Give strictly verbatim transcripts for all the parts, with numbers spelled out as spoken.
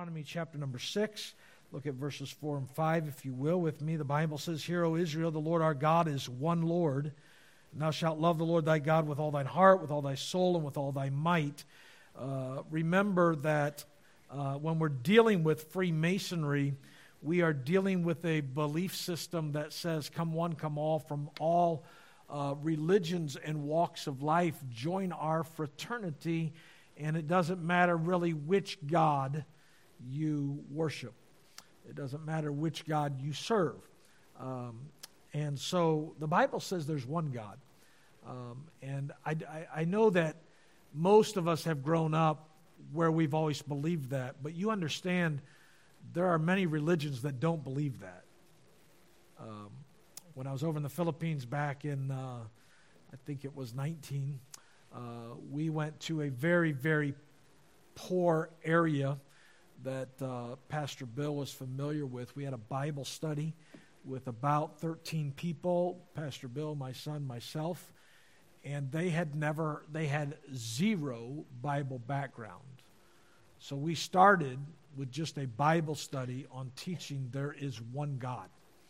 Deuteronomy chapter number six. Look at verses four and five, if you will, with me. The Bible says, Hear, O Israel, the Lord our God is one Lord. And thou shalt love the Lord thy God with all thine heart, with all thy soul, and with all thy might. Uh, remember that uh, when we're dealing with Freemasonry, we are dealing with a belief system that says, come one, come all, from all uh, religions and walks of life, join our fraternity, and it doesn't matter really which God you worship. It doesn't matter which God you serve. Um, and so the Bible says there's one God. Um, and I, I, I know that most of us have grown up where we've always believed that, but you understand there are many religions that don't believe that. Um, when I was over in the Philippines back in, uh, I think it was nineteen, uh, we went to a very, very poor area that uh, Pastor Bill was familiar with. We had a Bible study with about thirteen people, Pastor Bill, my son, myself, and they had never, they had zero Bible background. So we started with just a Bible study on teaching there is one God.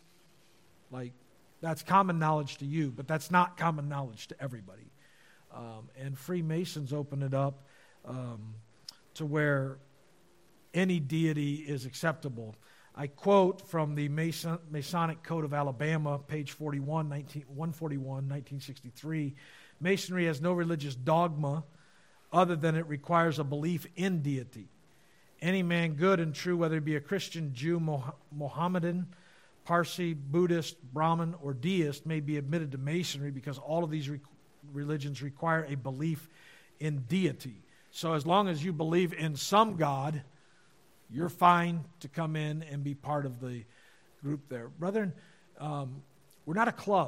Like, that's common knowledge to you, but that's not common knowledge to everybody. Um, and Freemasons open it up um, to where any deity is acceptable. I quote from the Mason, Masonic Code of Alabama, page forty-one, one forty-one, nineteen sixty-three. Masonry has no religious dogma other than it requires a belief in deity. Any man good and true, whether he be a Christian, Jew, Mohammedan, Parsi, Buddhist, Brahmin, or deist, may be admitted to Masonry because all of these re- religions require a belief in deity. So as long as you believe in some God, you're fine to come in and be part of the group there. Brethren, um, we're not a club.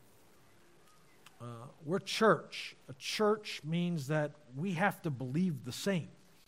Uh, we're church. A church means that we have to believe the same.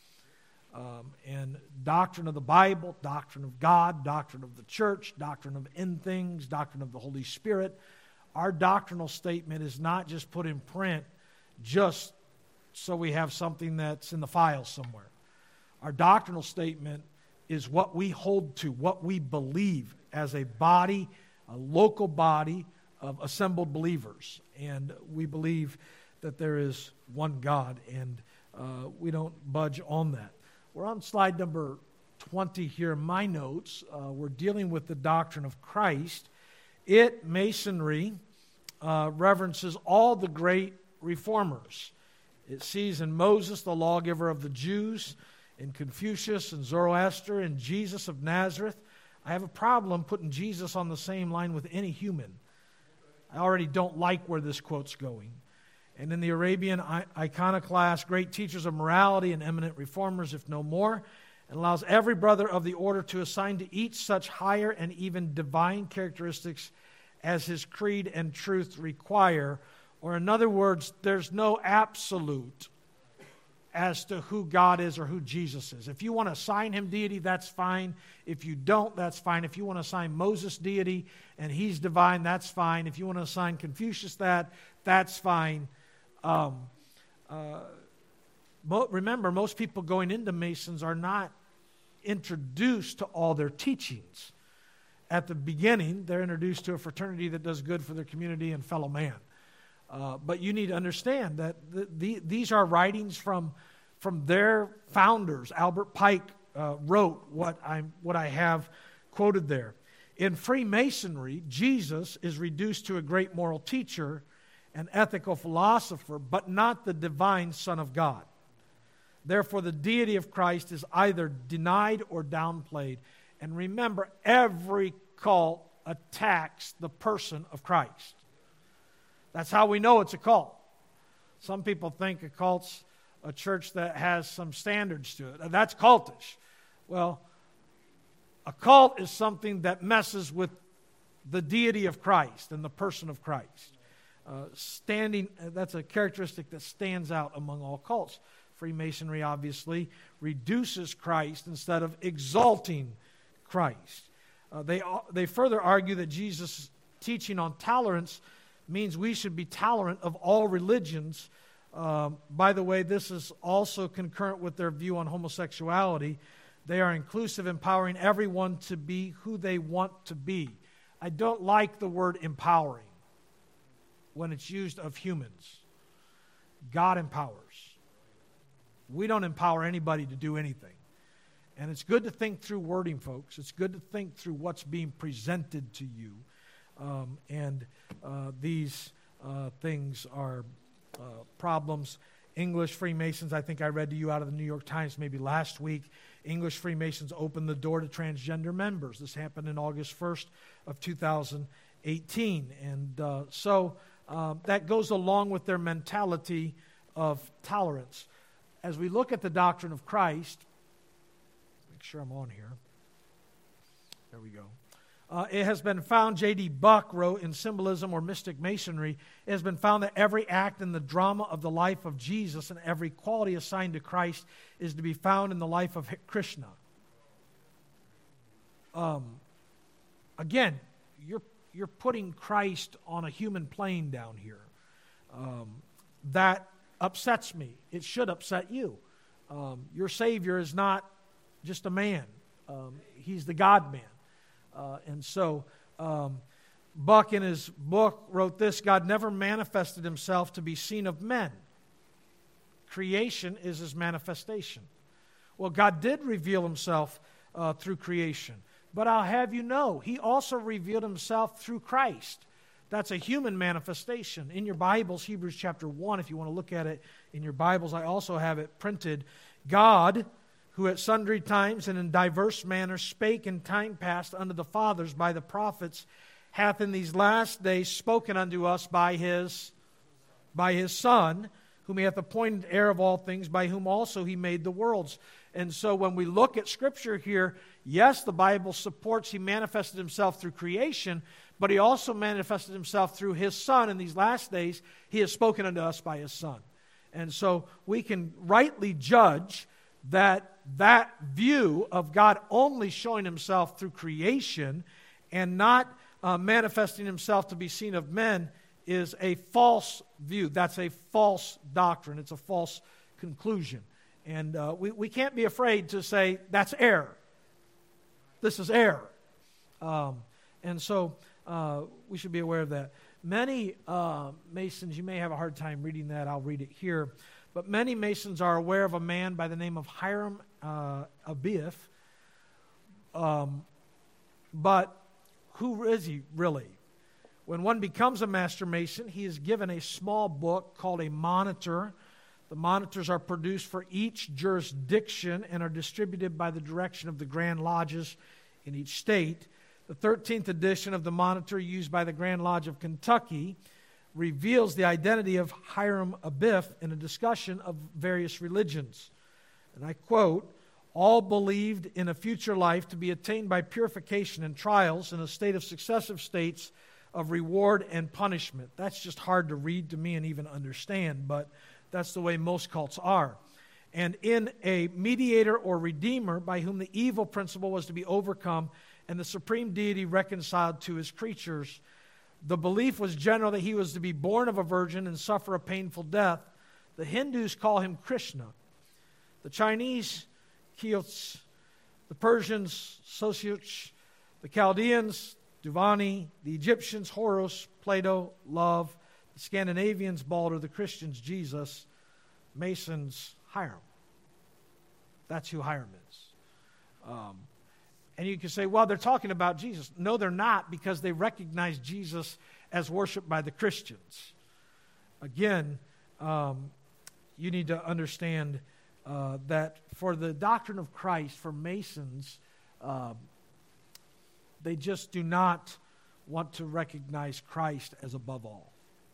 Um, and doctrine of the Bible, doctrine of God, doctrine of the church, doctrine of end things, doctrine of the Holy Spirit. Our doctrinal statement is not just put in print just so we have something that's in the file somewhere. Our doctrinal statement is what we hold to, what we believe as a body, a local body of assembled believers. And we believe that there is one God, and uh, we don't budge on that. We're on slide number twenty here in my notes. Uh, we're dealing with the doctrine of Christ. It, Masonry, uh, reverences all the great reformers. It sees in Moses, the lawgiver of the Jews, in Confucius and Zoroaster and Jesus of Nazareth. I have a problem putting Jesus on the same line with any human. I already don't like where this quote's going. And in the Arabian iconoclast, great teachers of morality and eminent reformers, if no more, and allows every brother of the order to assign to each such higher and even divine characteristics as his creed and truth require. Or in other words, there's no absolute as to who God is or who Jesus is. If you want to assign him deity, that's fine. If you don't, that's fine. If you want to assign Moses deity and he's divine, that's fine. If you want to assign Confucius that, that's fine. Um, uh, mo- remember, most people going into Masons are not introduced to all their teachings. At the beginning, they're introduced to a fraternity that does good for their community and fellow man. Uh, but you need to understand that the, the, these are writings from, from their founders. Albert Pike uh, wrote what, I'm, what I have quoted there. In Freemasonry, Jesus is reduced to a great moral teacher, an ethical philosopher, but not the divine Son of God. Therefore, the deity of Christ is either denied or downplayed. And remember, every cult attacks the person of Christ. That's how we know it's a cult. Some people think a cult's a church that has some standards to it. That's cultish. Well, a cult is something that messes with the deity of Christ and the person of Christ. Uh, standing, that's a characteristic that stands out among all cults. Freemasonry obviously reduces Christ instead of exalting Christ. Uh, they, they further argue that Jesus' teaching on tolerance means we should be tolerant of all religions. Um, by the way, this is also concurrent with their view on homosexuality. They are inclusive, empowering everyone to be who they want to be. I don't like the word empowering when it's used of humans. God empowers. We don't empower anybody to do anything. And it's good to think through wording, folks. It's good to think through what's being presented to you. Um, and uh, these uh, things are uh, problems. English Freemasons, I think I read to you out of the New York Times maybe last week. English Freemasons opened the door to transgender members. This happened in August first of two thousand eighteen. And uh, so uh, that goes along with their mentality of tolerance. As we look at the doctrine of Christ, make sure I'm on here. There we go. Uh, it has been found, J D Buck wrote in Symbolism or Mystic Masonry, it has been found that every act in the drama of the life of Jesus and every quality assigned to Christ is to be found in the life of Krishna. Um, again, you're, you're putting Christ on a human plane down here. Um, that upsets me. It should upset you. Um, your Savior is not just a man. Um, he's the God-man. Uh, and so um, Buck in his book wrote this: God never manifested himself to be seen of men. Creation is his manifestation. Well, God did reveal himself uh, through creation. But I'll have you know, he also revealed himself through Christ. That's a human manifestation. In your Bibles, Hebrews chapter one, if you want to look at it in your Bibles, I also have it printed. God, who at sundry times and in diverse manners spake in time past unto the fathers by the prophets, hath in these last days spoken unto us by his, by his Son, whom he hath appointed heir of all things, by whom also he made the worlds. And so when we look at Scripture here, yes, the Bible supports he manifested himself through creation, but he also manifested himself through his Son. In these last days, he has spoken unto us by his Son. And so we can rightly judge that that view of God only showing himself through creation and not uh, manifesting himself to be seen of men is a false view. That's a false doctrine. It's a false conclusion. And uh, we, we can't be afraid to say, that's error. This is error. Um, and so uh, we should be aware of that. Many uh, Masons, you may have a hard time reading that. I'll read it here. But many Masons are aware of a man by the name of Hiram uh, Abiff. Um, but who is he really? When one becomes a Master Mason, he is given a small book called a monitor. The monitors are produced for each jurisdiction and are distributed by the direction of the Grand Lodges in each state. The thirteenth edition of the monitor used by the Grand Lodge of Kentucky reveals the identity of Hiram Abiff in a discussion of various religions. And I quote, all believed in a future life to be attained by purification and trials in a state of successive states of reward and punishment. That's just hard to read to me and even understand, but that's the way most cults are. And in a mediator or redeemer by whom the evil principle was to be overcome and the supreme deity reconciled to his creatures. The belief was general that he was to be born of a virgin and suffer a painful death. The Hindus call him Krishna. The Chinese, Kyots. The Persians, Sosioch. The Chaldeans, Duvani. The Egyptians, Horus. Plato, Love. The Scandinavians, Balder. The Christians, Jesus. Masons, Hiram. That's who Hiram is. Um, And you can say, well, they're talking about Jesus. No, they're not, because they recognize Jesus as worshiped by the Christians. Again, um, you need to understand uh, that for the doctrine of Christ, for Masons, uh, they just do not want to recognize Christ as above all.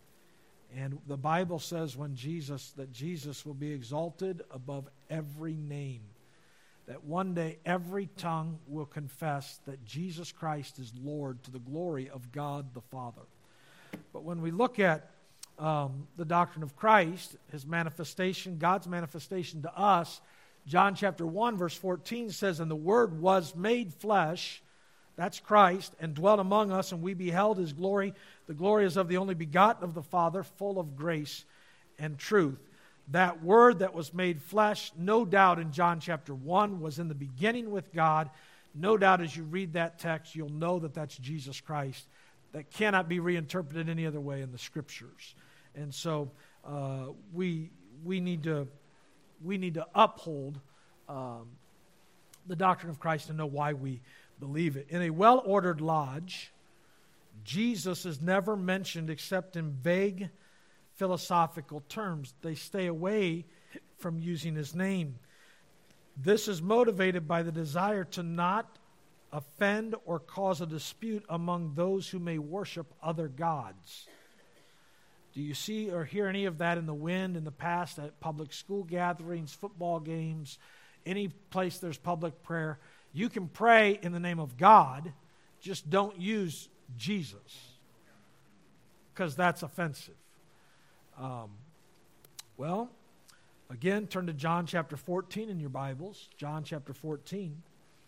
And the Bible says when Jesus, that Jesus will be exalted above every name. That one day every tongue will confess that Jesus Christ is Lord to the glory of God the Father. But when we look at um, the doctrine of Christ, his manifestation, God's manifestation to us, John chapter one verse fourteen says, and the Word was made flesh, that's Christ, and dwelt among us, and we beheld his glory. The glory is of the only begotten of the Father, full of grace and truth. That Word that was made flesh, no doubt in John chapter one, was in the beginning with God. No doubt as you read that text, you'll know that that's Jesus Christ. That cannot be reinterpreted any other way in the Scriptures. And so uh, we we need to we need to uphold um, the doctrine of Christ and know why we believe it. In a well-ordered lodge, Jesus is never mentioned except in vague philosophical terms. They stay away from using his name. This is motivated by the desire to not offend or cause a dispute among those who may worship other gods. Do you see or hear any of that in the wind in the past at public school gatherings, football games, any place there's public prayer? You can pray in the name of God, just don't use Jesus, because that's offensive. Um, well, again, turn to John chapter fourteen in your Bibles. John chapter fourteen.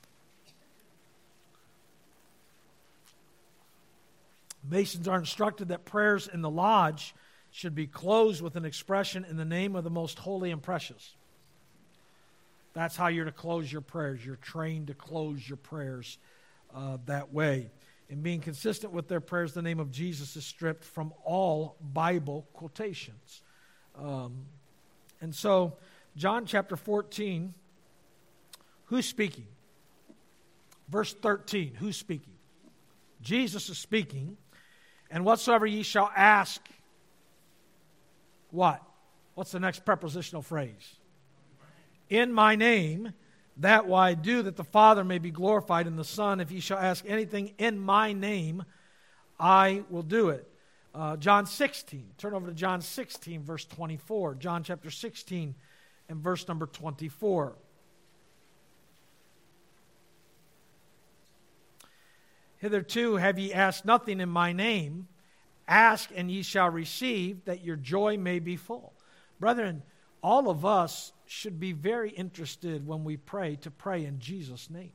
Masons are instructed that prayers in the lodge should be closed with an expression in the name of the most holy and precious. That's how you're to close your prayers. You're trained to close your prayers uh, that way. In being consistent with their prayers, the name of Jesus is stripped from all Bible quotations. Um, and so, John chapter fourteen, who's speaking? Verse thirteen, who's speaking? Jesus is speaking. And whatsoever ye shall ask, what? What's the next prepositional phrase? In my name, that will I do, that the Father may be glorified in the Son. If ye shall ask anything in my name, I will do it. Uh, John sixteen. Turn over to John sixteen, verse twenty-four. John chapter sixteen and verse number twenty-four. Hitherto have ye asked nothing in my name. Ask, and ye shall receive, that your joy may be full. Brethren, all of us should be very interested when we pray to pray in Jesus' name.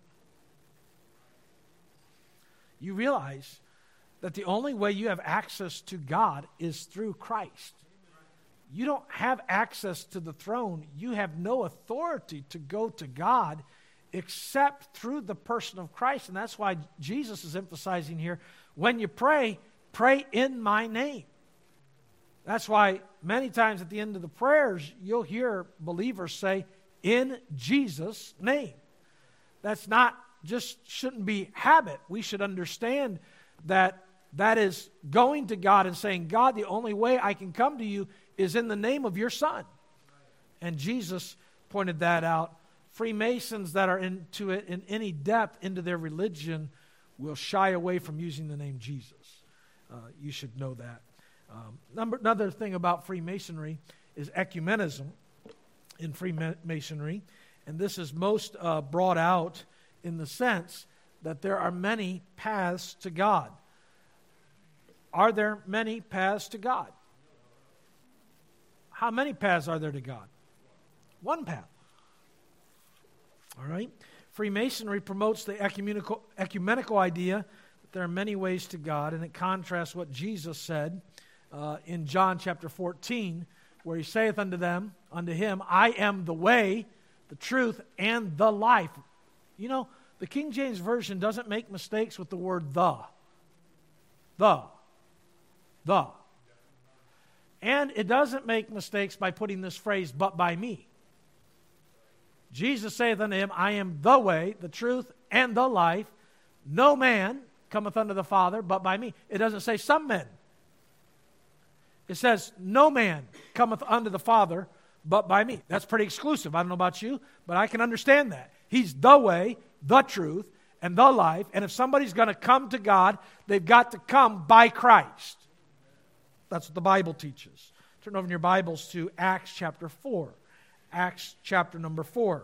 You realize that the only way you have access to God is through Christ. You don't have access to the throne. You have no authority to go to God except through the person of Christ. And that's why Jesus is emphasizing here, when you pray, pray in my name. That's why many times at the end of the prayers, you'll hear believers say, in Jesus' name. That's not, just shouldn't be habit. We should understand that that is going to God and saying, God, the only way I can come to you is in the name of your Son. And Jesus pointed that out. Freemasons that are into it in any depth into their religion will shy away from using the name Jesus. Uh, you should know that. Um, number, another thing about Freemasonry is ecumenism in Freemasonry, and this is most uh, brought out in the sense that there are many paths to God. Are there many paths to God? How many paths are there to God? One path. All right? Freemasonry promotes the ecumenical, ecumenical idea that there are many ways to God, and it contrasts what Jesus said uh, in John chapter fourteen, where he saith unto them, unto him, I am the way, the truth, and the life. You know, the King James Version doesn't make mistakes with the word the. The. The. And it doesn't make mistakes by putting this phrase, but by me. Jesus saith unto him, I am the way, the truth, and the life. No man cometh unto the Father but by me. It doesn't say some men. It says, no man cometh unto the Father but by me. That's pretty exclusive. I don't know about you, but I can understand that. He's the way, the truth, and the life. And if somebody's going to come to God, they've got to come by Christ. That's what the Bible teaches. Turn over in your Bibles to Acts chapter four. Acts chapter number four.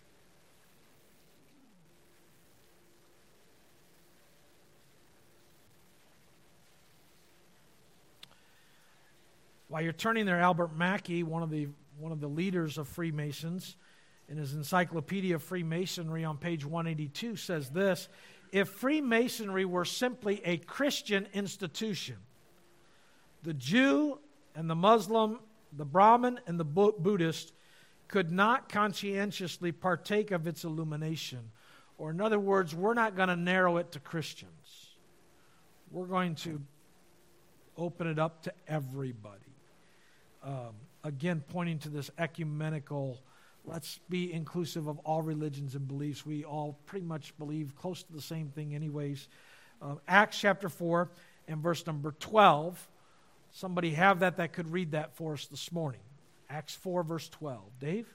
While you're turning there, Albert Mackey, one of the one of the leaders of Freemasons, in his Encyclopedia of Freemasonry on page one eighty-two says this: if Freemasonry were simply a Christian institution, the Jew and the Muslim the Brahmin and the Bu- Buddhist could not conscientiously partake of its illumination. Or in other words, we're not going to narrow it to Christians. We're going to open it up to everybody. Um, again, pointing to this ecumenical, let's be inclusive of all religions and beliefs. We all pretty much believe close to the same thing anyways. Uh, Acts chapter four and verse number twelve. Somebody have that that could read that for us this morning. Acts four, verse twelve. Dave?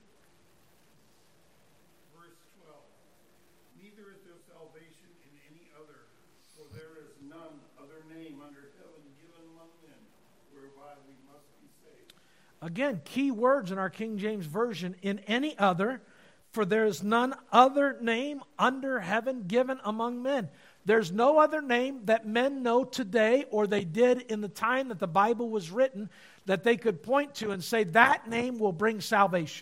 Verse twelve. Neither is there salvation in any other, for there is none other name under heaven given among men, whereby we must be saved. Again, key words in our King James Version, in any other, for there is none other name under heaven given among men. There's no other name that men know today, or they did in the time that the Bible was written, that they could point to and say, that name will bring salvation.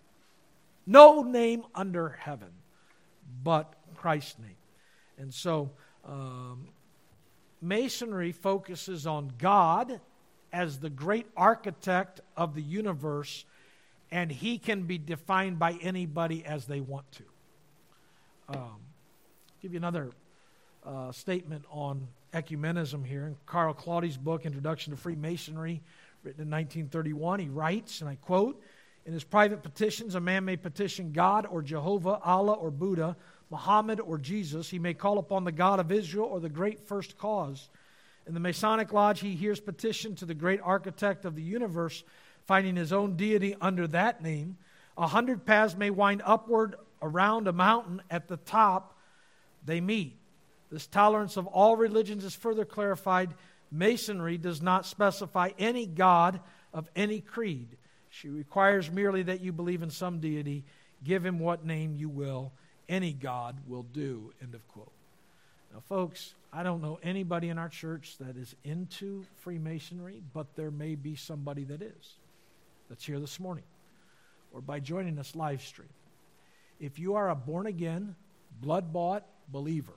No name under heaven but Christ's name. And so, um, Masonry focuses on God as the great architect of the universe, and He can be defined by anybody as they want to. Um, give you another uh, statement on ecumenism here. In Carl Claudy's book, Introduction to Freemasonry, written in nineteen thirty-one, he writes, and I quote, "In his private petitions, a man may petition God or Jehovah, Allah or Buddha, Muhammad or Jesus. He may call upon the God of Israel or the great first cause. In the Masonic Lodge, he hears petition to the great architect of the universe, finding his own deity under that name. A hundred paths may wind upward around a mountain. At the top, they meet. This tolerance of all religions is further clarified. Masonry does not specify any God of any creed. She requires merely that you believe in some deity. Give him what name you will. Any God will do." End of quote. Now, folks, I don't know anybody in our church that is into Freemasonry, but there may be somebody that is, that's here this morning, or by joining us live stream. If you are a born-again, blood-bought believer,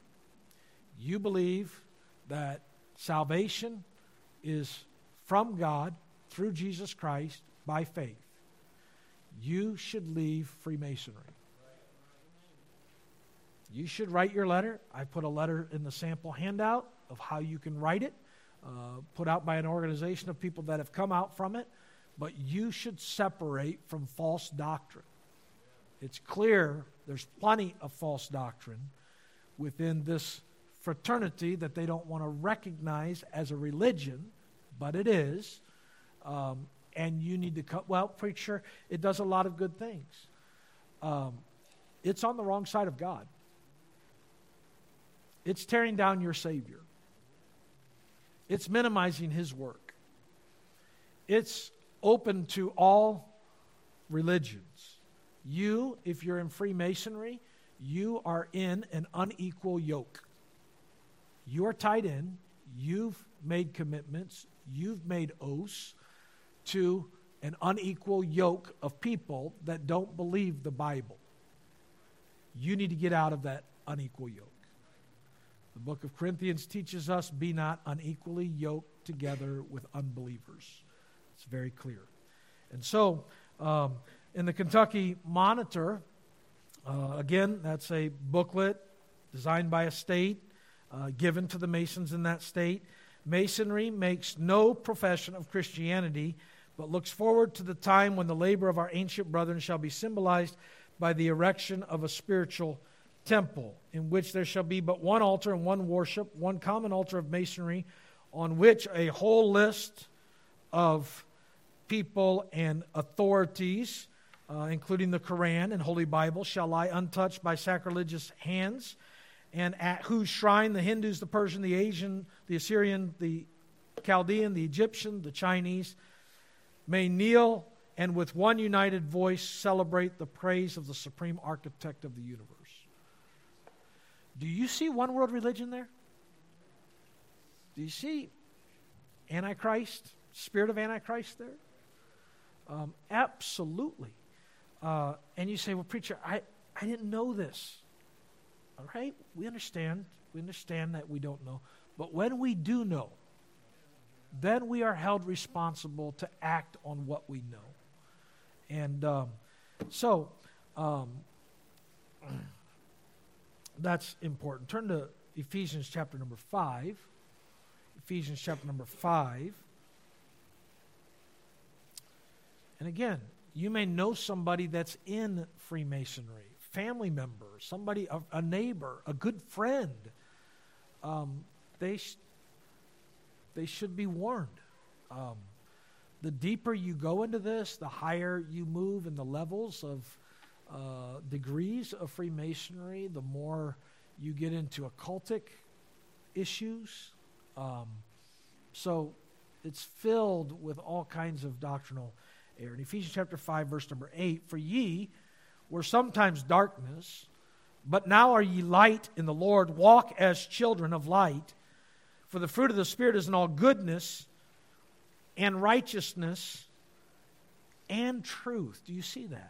you believe that salvation is from God through Jesus Christ by faith, you should leave Freemasonry. You should write your letter. I put a letter in the sample handout of how you can write it, uh, put out by an organization of people that have come out from it. But you should separate from false doctrine. It's clear there's plenty of false doctrine within this fraternity that they don't want to recognize as a religion, but it is. Um, and you need to cut, well, preacher, it does a lot of good things. Um, it's on the wrong side of God. It's tearing down your Savior. It's minimizing His work. It's open to all religions. You, if you're in Freemasonry, you are in an unequal yoke. You are tied in. You've made commitments. You've made oaths to an unequal yoke of people that don't believe the Bible. You need to get out of that unequal yoke. The book of Corinthians teaches us, be not unequally yoked together with unbelievers. It's very clear. And so, um, in the Kentucky Monitor, uh, again, that's a booklet designed by a state, uh, given to the Masons in that state. Masonry makes no profession of Christianity, but looks forward to the time when the labor of our ancient brethren shall be symbolized by the erection of a spiritual temple, in which there shall be but one altar and one worship, one common altar of Masonry, on which a whole list of people and authorities, uh, including the Quran and Holy Bible, shall lie untouched by sacrilegious hands, and at whose shrine the Hindus, the Persian, the Asian, the Assyrian, the Chaldean, the Egyptian, the Chinese may kneel and with one united voice celebrate the praise of the supreme architect of the universe. Do you see one world religion there? Do you see Antichrist, spirit of Antichrist there? Um, absolutely. Uh, and you say, well, preacher, I, I didn't know this. All right, we understand. We understand that we don't know. But when we do know, then we are held responsible to act on what we know. And um, so, um, that's important. Turn to Ephesians chapter number five. Ephesians chapter number five. And again, you may know somebody that's in Freemasonry, family member, somebody, a, a neighbor, a good friend. Um, they, sh- they should be warned. Um, the deeper you go into this, the higher you move in the levels of uh, degrees of Freemasonry, the more you get into occultic issues. Um, so it's filled with all kinds of doctrinal error. In Ephesians chapter five, verse number eight, for ye were sometimes darkness, but now are ye light in the Lord. Walk as children of light. For the fruit of the Spirit is in all goodness and righteousness and truth. Do you see that?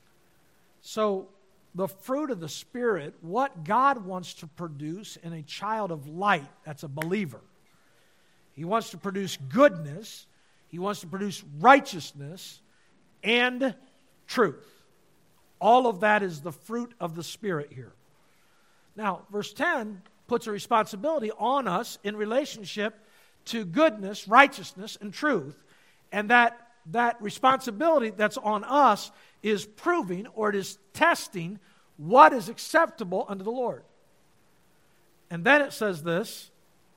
So the fruit of the Spirit, what God wants to produce in a child of light, that's a believer. He wants to produce goodness. He wants to produce righteousness and truth. All of that is the fruit of the Spirit here. Now, verse ten puts a responsibility on us in relationship to goodness, righteousness, and truth. And that, that responsibility that's on us is proving, or it is testing, what is acceptable unto the Lord. And then it says this,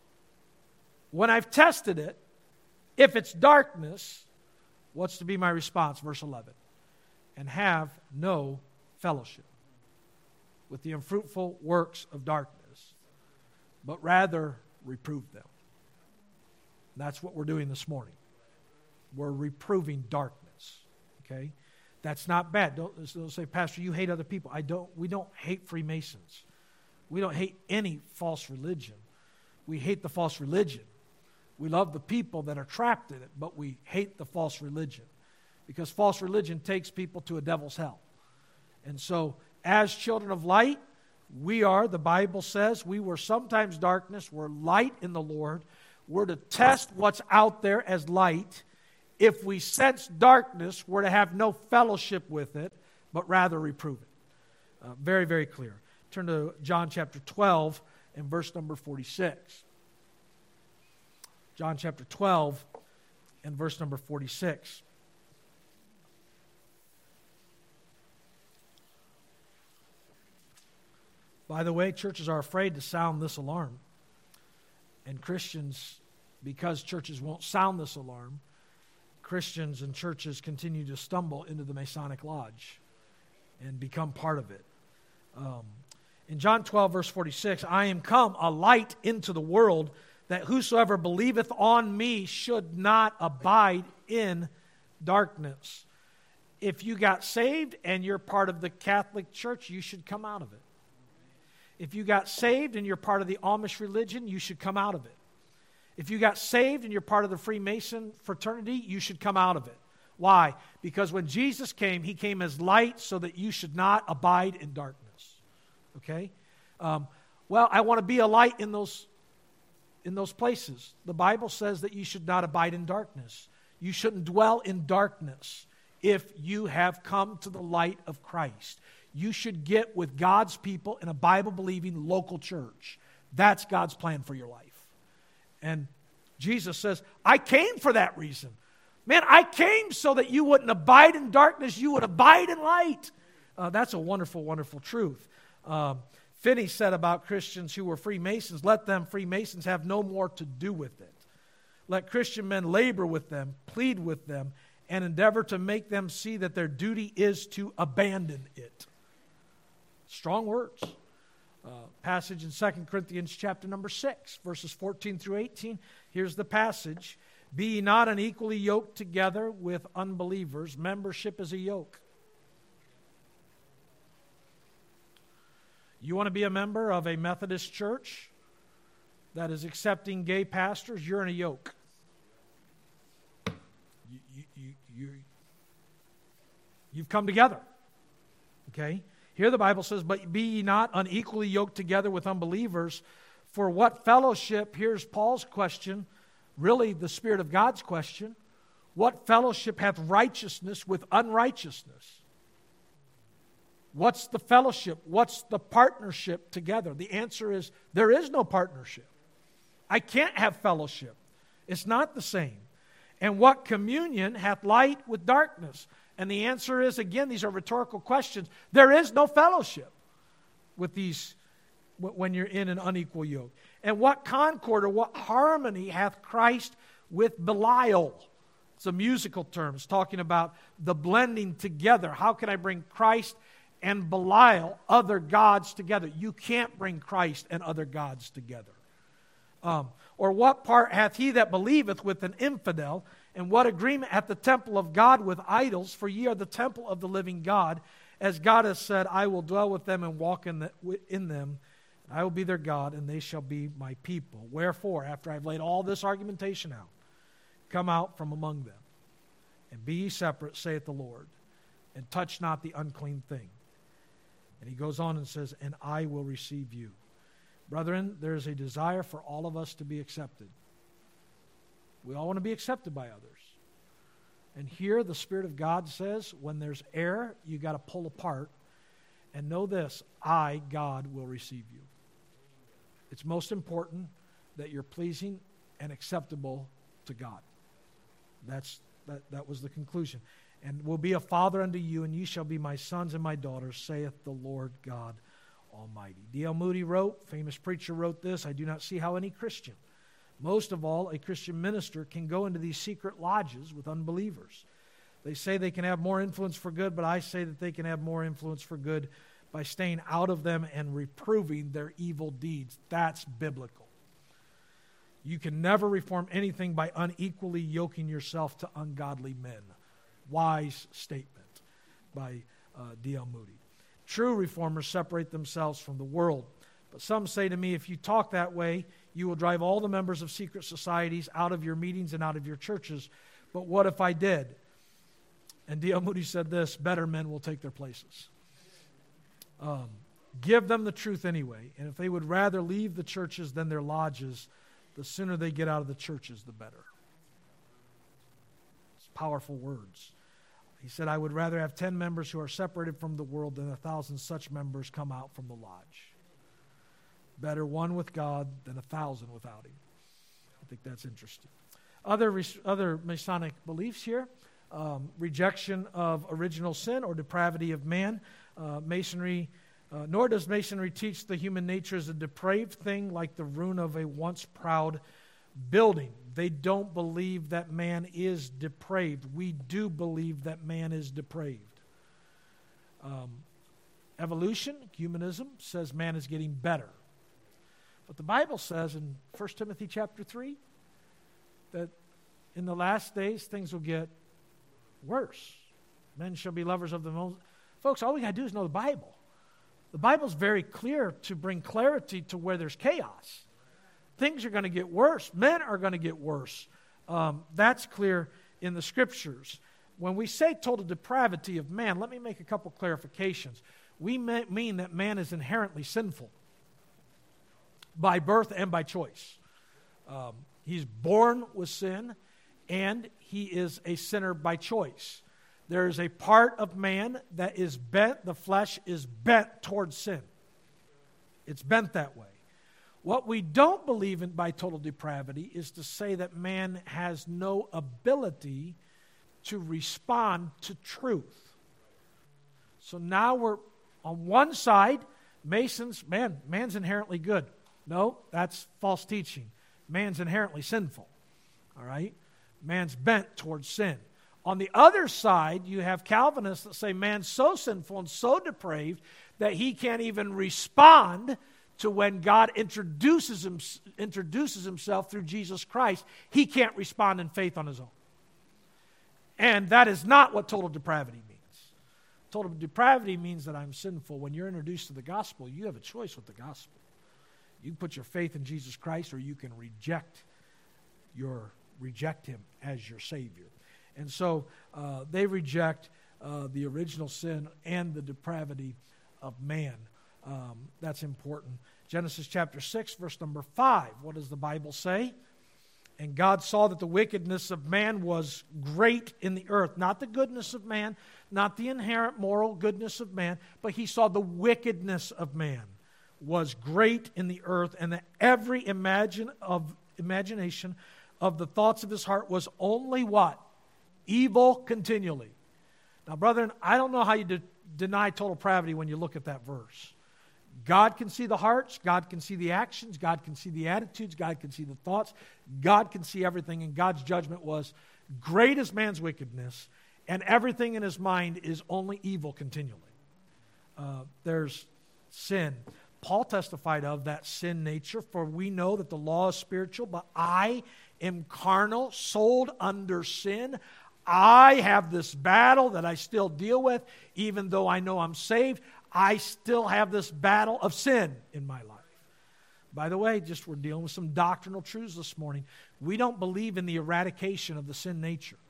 when I've tested it, if it's darkness, what's to be my response? Verse eleven. And have no fellowship with the unfruitful works of darkness, but rather reprove them. And that's what we're doing this morning. We're reproving darkness. Okay? That's not bad. Don't, don't say, Pastor, you hate other people. I don't. We don't hate Freemasons. We don't hate any false religion. We hate the false religion. We love the people that are trapped in it, but we hate the false religion. Because false religion takes people to a devil's hell. And so, as children of light, we are, the Bible says, we were sometimes darkness. We're light in the Lord. We're to test what's out there as light. If we sense darkness, we're to have no fellowship with it, but rather reprove it. Uh, very, very clear. Turn to John chapter twelve and verse number forty-six. John chapter twelve and verse number forty-six. By the way, churches are afraid to sound this alarm. And Christians, because churches won't sound this alarm, Christians and churches continue to stumble into the Masonic Lodge and become part of it. Um, in John twelve, verse forty-six, I am come a light into the world, that whosoever believeth on me should not abide in darkness. If you got saved and you're part of the Catholic Church, you should come out of it. If you got saved and you're part of the Amish religion, you should come out of it. If you got saved and you're part of the Freemason fraternity, you should come out of it. Why? Because when Jesus came, he came as light so that you should not abide in darkness. Okay? Um, well, I want to be a light in those, in those places. The Bible says that you should not abide in darkness. You shouldn't dwell in darkness if you have come to the light of Christ. You should get with God's people in a Bible-believing local church. That's God's plan for your life. And Jesus says, I came for that reason. Man, I came so that you wouldn't abide in darkness, you would abide in light. Uh, that's a wonderful, wonderful truth. Um, Finney said about Christians who were Freemasons, let them, Freemasons, have no more to do with it. Let Christian men labor with them, plead with them, and endeavor to make them see that their duty is to abandon it. Strong words. Uh, passage in Second Corinthians chapter number six, verses fourteen through eighteen. Here's the passage. Be ye not unequally yoked together with unbelievers. Membership is a yoke. You want to be a member of a Methodist church that is accepting gay pastors? You're in a yoke. You, you, you, you, you've come together. Okay? Here the Bible says, but be ye not unequally yoked together with unbelievers. For what fellowship, here's Paul's question, really the Spirit of God's question. What fellowship hath righteousness with unrighteousness? What's the fellowship? What's the partnership together? The answer is there is no partnership. I can't have fellowship. It's not the same. And what communion hath light with darkness? And the answer is, again, these are rhetorical questions. There is no fellowship with these when you're in an unequal yoke. And what concord or what harmony hath Christ with Belial? It's a musical term. It's talking about the blending together. How can I bring Christ and Belial, other gods, together? You can't bring Christ and other gods together. Um, or what part hath he that believeth with an infidel? And what agreement hath the temple of God with idols? For ye are the temple of the living God. As God has said, I will dwell with them and walk in, the, in them. I will be their God, and they shall be my people. Wherefore, after I have laid all this argumentation out, come out from among them, and be ye separate, saith the Lord, and touch not the unclean thing. And he goes on and says, and I will receive you. Brethren, there is a desire for all of us to be accepted. We all want to be accepted by others. And here the Spirit of God says, when there's error, you got to pull apart. And know this, I, God, will receive you. It's most important that you're pleasing and acceptable to God. That's that, that was the conclusion. And will be a father unto you, and ye shall be my sons and my daughters, saith the Lord God Almighty. D L Moody wrote, famous preacher wrote this, I do not see how any Christian, most of all a Christian minister, can go into these secret lodges with unbelievers. They say they can have more influence for good, but I say that they can have more influence for good by staying out of them and reproving their evil deeds. That's biblical. You can never reform anything by unequally yoking yourself to ungodly men. Wise statement by uh, D L Moody. True reformers separate themselves from the world. But some say to me, if you talk that way, you will drive all the members of secret societies out of your meetings and out of your churches. But what if I did? And D L Moody said this, better men will take their places. Um, give them the truth anyway. And if they would rather leave the churches than their lodges, the sooner they get out of the churches, the better. It's powerful words. He said, I would rather have ten members who are separated from the world than a thousand such members come out from the lodge. Better one with God than a thousand without him. I think that's interesting. Other, other Masonic beliefs here. Um, rejection of original sin or depravity of man. Uh, masonry, uh, nor does Masonry teach the human nature is a depraved thing like the ruin of a once proud building. They don't believe that man is depraved. We do believe that man is depraved. Um, evolution, humanism, says man is getting better. But the Bible says in First Timothy chapter three that in the last days things will get worse. Men shall be lovers of the most. Folks, all we got to do is know the Bible. The Bible's very clear to bring clarity to where there's chaos. Things are going to get worse. Men are going to get worse. Um, that's clear in the Scriptures. When we say total depravity of man, let me make a couple clarifications. We may, mean that man is inherently sinful by birth and by choice. Um, he's born with sin, and he is a sinner by choice. There is a part of man that is bent, the flesh is bent towards sin. It's bent that way. What we don't believe in by total depravity is to say that man has no ability to respond to truth. So now we're on one side, Masons, man, man's inherently good. No, that's false teaching. Man's inherently sinful. All right? Man's bent towards sin. On the other side, you have Calvinists that say man's so sinful and so depraved that he can't even respond to when God introduces, him, introduces himself through Jesus Christ. He can't respond in faith on his own. And that is not what total depravity means. Total depravity means that I'm sinful. When you're introduced to the gospel, you have a choice with the gospel. You can put your faith in Jesus Christ, or you can reject your reject him as your Savior. And so uh, they reject uh, the original sin and the depravity of man. Um, that's important. Genesis chapter six, verse number five. What does the Bible say? And God saw that the wickedness of man was great in the earth. Not the goodness of man, not the inherent moral goodness of man, but he saw the wickedness of man was great in the earth, and that every imagine of, imagination of the thoughts of his heart was only what? Evil continually. Now, brethren, I don't know how you de- deny total pravity when you look at that verse. God can see the hearts, God can see the actions, God can see the attitudes, God can see the thoughts, God can see everything, and God's judgment was, great is man's wickedness, and everything in his mind is only evil continually. Uh, there's sin. Paul testified of that sin nature, for we know that the law is spiritual, but I am carnal, sold under sin. I have this battle that I still deal with, even though I know I'm saved. I still have this battle of sin in my life. By the way, just we're dealing with some doctrinal truths this morning. We don't believe in the eradication of the sin nature.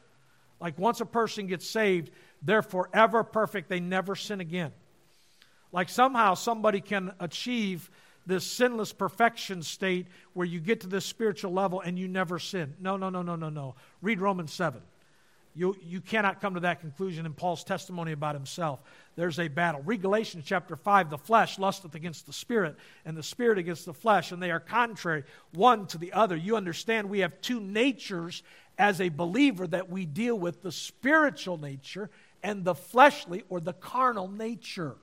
Like once a person gets saved, they're forever perfect. They never sin again. Like somehow somebody can achieve this sinless perfection state where you get to this spiritual level and you never sin. No, no, no, no, no, no. Read Romans seven. You, you cannot come to that conclusion in Paul's testimony about himself. There's a battle. Read Galatians chapter five. The flesh lusteth against the spirit, and the spirit against the flesh, and they are contrary one to the other. You understand we have two natures as a believer that we deal with, the spiritual nature and the fleshly or the carnal nature.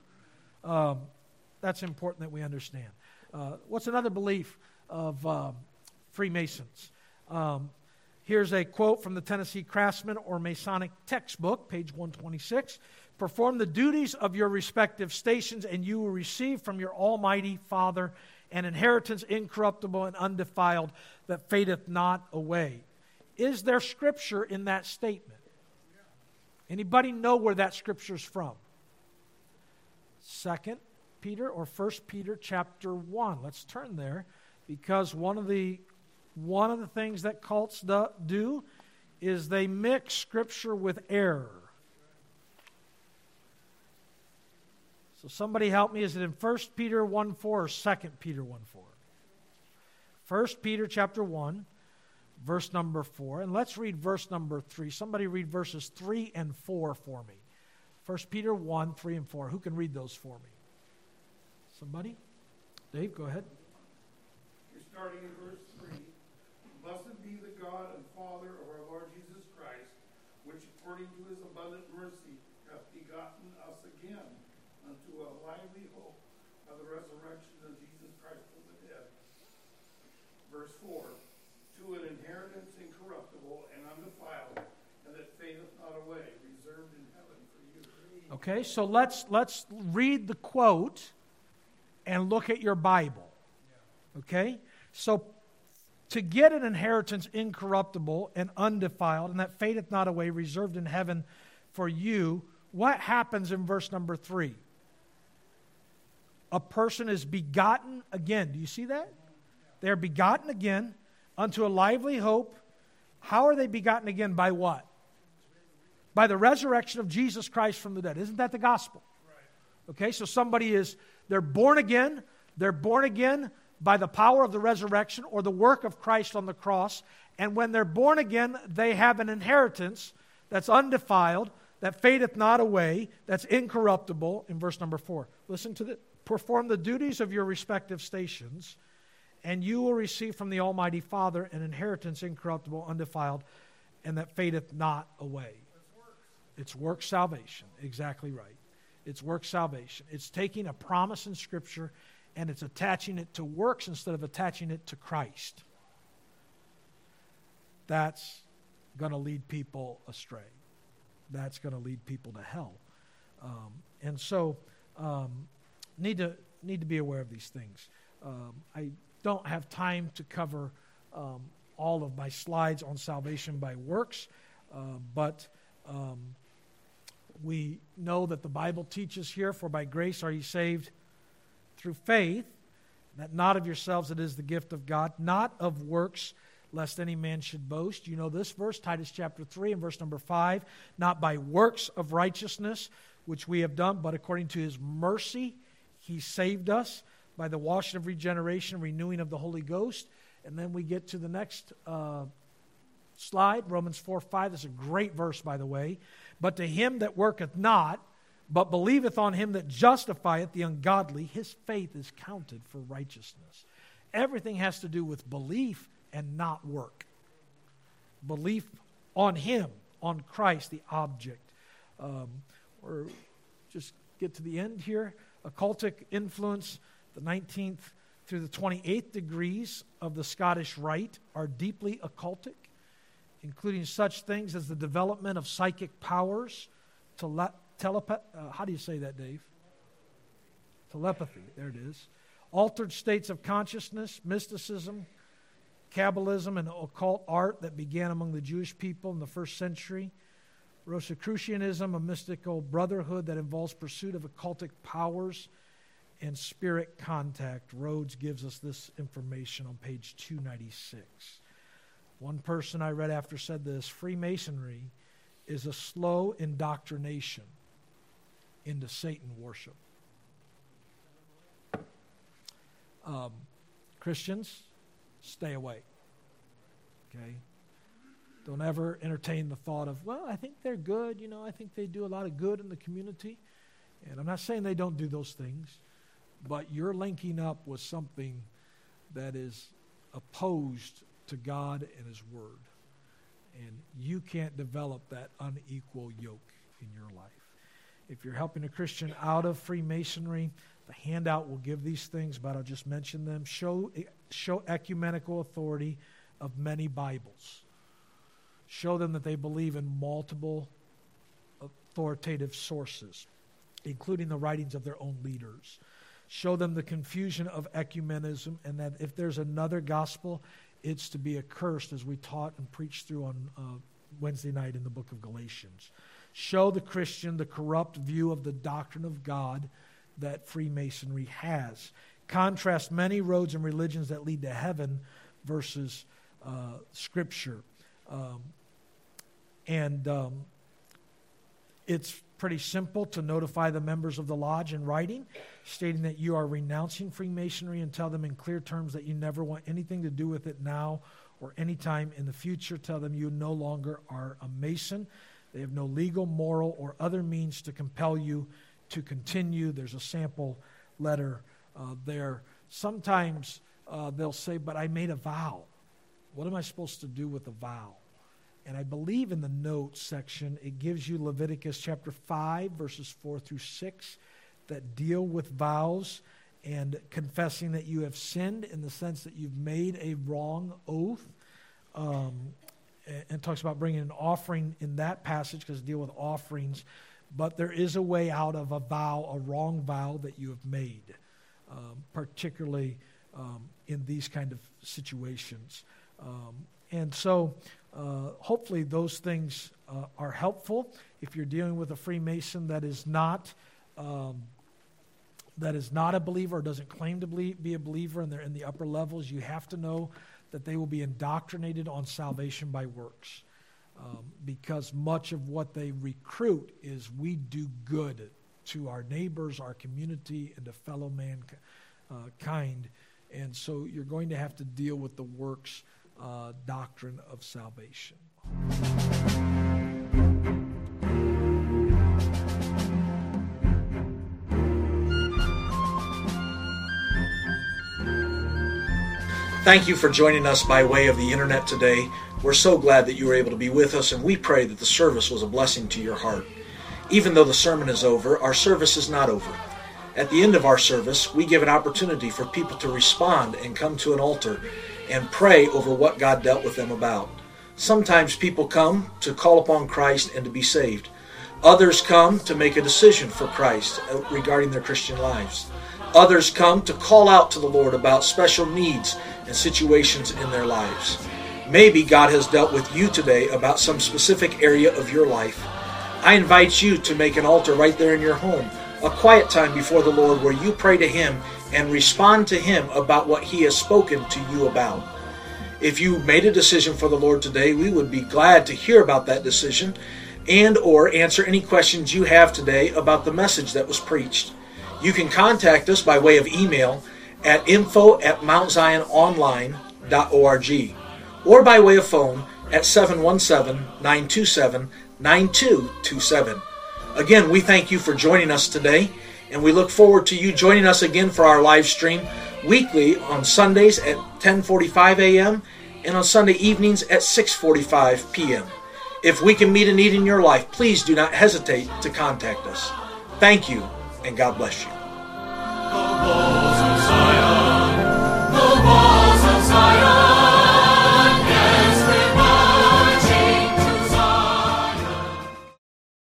Um, that's important that we understand. Uh, what's another belief of um, Freemasons? Um, Here's a quote from the Tennessee Craftsman or Masonic textbook, page one twenty-six. Perform the duties of your respective stations, and you will receive from your Almighty Father an inheritance incorruptible and undefiled that fadeth not away. Is there scripture in that statement? Anybody know where that scripture is from? Second Peter or First Peter chapter one. Let's turn there, because one of the One of the things that cults do is they mix Scripture with error. So somebody help me. Is it in First Peter one four or Second Peter one four? First Peter chapter one, verse number four. And let's read verse number three. Somebody read verses three and four for me. First Peter one, three and four. Who can read those for me? Somebody? Dave, go ahead. You're starting in verse three. Blessed be the God and Father of our Lord Jesus Christ, which according to his abundant mercy hath begotten us again unto a lively hope of the resurrection of Jesus Christ from the dead. Verse four, to an inheritance incorruptible and undefiled, and that fadeth not away, reserved in heaven for you. Okay, so let's let's read the quote and look at your Bible. Okay? So to get an inheritance incorruptible and undefiled, and that fadeth not away, reserved in heaven for you, what happens in verse number three? A person is begotten again. Do you see that? They are begotten again unto a lively hope. How are they begotten again? By what? By the resurrection of Jesus Christ from the dead. Isn't that the gospel? Okay, so somebody is, they're born again. They're born again by the power of the resurrection or the work of Christ on the cross. And when they're born again, they have an inheritance that's undefiled, that fadeth not away, that's incorruptible, in verse number four. Listen to the, perform the duties of your respective stations, and you will receive from the Almighty Father an inheritance incorruptible, undefiled, and that fadeth not away. It's work salvation. Exactly right. It's work salvation. It's taking a promise in Scripture and it's attaching it to works instead of attaching it to Christ. That's going to lead people astray. That's going to lead people to hell. Um, and so, um, need to need to be aware of these things. Um, I don't have time to cover um, all of my slides on salvation by works, uh, but um, we know that the Bible teaches here, for by grace are ye saved through faith, that not of yourselves, it is the gift of God, not of works, lest any man should boast. You know this verse, Titus chapter three and verse number five, not by works of righteousness, which we have done, but according to his mercy, he saved us by the washing of regeneration, renewing of the Holy Ghost, And then we get to the next uh, slide, Romans four five. This is a great verse, by the way. But to him that worketh not, but believeth on him that justifieth the ungodly, his faith is counted for righteousness. Everything has to do with belief and not work. Belief on him, on Christ, the object. Um, or just get to the end here. Occultic influence, the nineteenth through the twenty-eighth degrees of the Scottish Rite are deeply occultic, including such things as the development of psychic powers, tele- telepath. Uh, how do you say that, Dave? Telepathy. There it is. Altered states of consciousness, mysticism, Kabbalism, and occult art that began among the Jewish people in the first century. Rosicrucianism, a mystical brotherhood that involves pursuit of occultic powers and spirit contact. Rhodes gives us this information on page two ninety-six. One person I read after said this: Freemasonry is a slow indoctrination into Satan worship. Um, Christians, stay away. Okay? Don't ever entertain the thought of, well, I think they're good. You know, I think they do a lot of good in the community. And I'm not saying they don't do those things, but you're linking up with something that is opposed to God and His Word. And you can't develop that unequal yoke in your life. If you're helping a Christian out of Freemasonry, the handout will give these things, but I'll just mention them. Show, show ecumenical authority of many Bibles. Show them that they believe in multiple authoritative sources, including the writings of their own leaders. Show them the confusion of ecumenism, and that if there's another gospel, it's to be accursed, as we taught and preached through on uh, Wednesday night in the book of Galatians. Show the Christian the corrupt view of the doctrine of God that Freemasonry has. Contrast many roads and religions that lead to heaven versus uh, Scripture. Um, and um, it's pretty simple to notify the members of the lodge in writing, stating that you are renouncing Freemasonry, and tell them in clear terms that you never want anything to do with it now or any time in the future. Tell them you no longer are a Mason. They have no legal, moral, or other means to compel you to continue. There's a sample letter uh, there. Sometimes uh, they'll say, but I made a vow. What am I supposed to do with a vow? And I believe in the notes section, it gives you Leviticus chapter five, verses four through six, that deal with vows and confessing that you have sinned in the sense that you've made a wrong oath. Um, and, and talks about bringing an offering in that passage because it deals with offerings. But there is a way out of a vow, a wrong vow that you have made, um, particularly um, in these kind of situations. Um, and so uh, hopefully those things uh, are helpful. If you're dealing with a Freemason that is not um, that is not a believer or doesn't claim to be a believer and they're in the upper levels, you have to know that they will be indoctrinated on salvation by works. Um, because much of what they recruit is we do good to our neighbors, our community, and to fellow mankind. And so you're going to have to deal with the works uh, doctrine of salvation. Thank you for joining us by way of the internet today. We're so glad that you were able to be with us, and we pray that the service was a blessing to your heart. Even though the sermon is over, our service is not over. At the end of our service, we give an opportunity for people to respond and come to an altar and pray over what God dealt with them about. Sometimes people come to call upon Christ and to be saved. Others come to make a decision for Christ regarding their Christian lives. Others come to call out to the Lord about special needs and situations in their lives. Maybe God has dealt with you today about some specific area of your life. I invite you to make an altar right there in your home, a quiet time before the Lord where you pray to Him and respond to Him about what He has spoken to you about. If you made a decision for the Lord today, we would be glad to hear about that decision and or answer any questions you have today about the message that was preached. You can contact us by way of email at info at mount zion online dot org, or by way of phone at seven one seven, nine two seven, nine two two seven. Again, we thank you for joining us today, and we look forward to you joining us again for our live stream weekly on Sundays at ten forty-five a.m. and on Sunday evenings at six forty-five p.m. If we can meet a need in your life, please do not hesitate to contact us. Thank you, and God bless you.